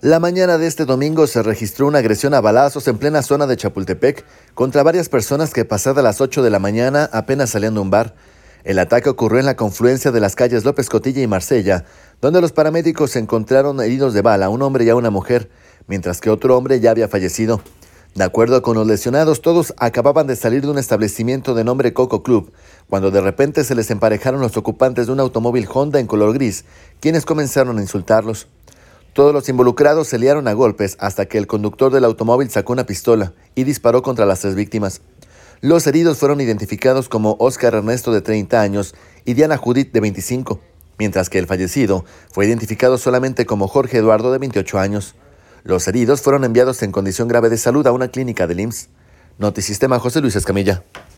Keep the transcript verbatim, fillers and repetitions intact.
La mañana de este domingo se registró una agresión a balazos en plena zona de Chapultepec contra varias personas que pasadas las ocho de la mañana apenas salían de un bar. El ataque ocurrió en la confluencia de las calles López Cotilla y Marsella, donde los paramédicos encontraron heridos de bala a un hombre y a una mujer, mientras que otro hombre ya había fallecido. De acuerdo con los lesionados, todos acababan de salir de un establecimiento de nombre Coco Club, cuando de repente se les emparejaron los ocupantes de un automóvil Honda en color gris, quienes comenzaron a insultarlos. Todos los involucrados se liaron a golpes hasta que el conductor del automóvil sacó una pistola y disparó contra las tres víctimas. Los heridos fueron identificados como Óscar Ernesto, de treinta años, y Diana Judith, de veinticinco, mientras que el fallecido fue identificado solamente como Jorge Eduardo, de veintiocho años. Los heridos fueron enviados en condición grave de salud a una clínica del I M S S. Notisistema, José Luis Escamilla.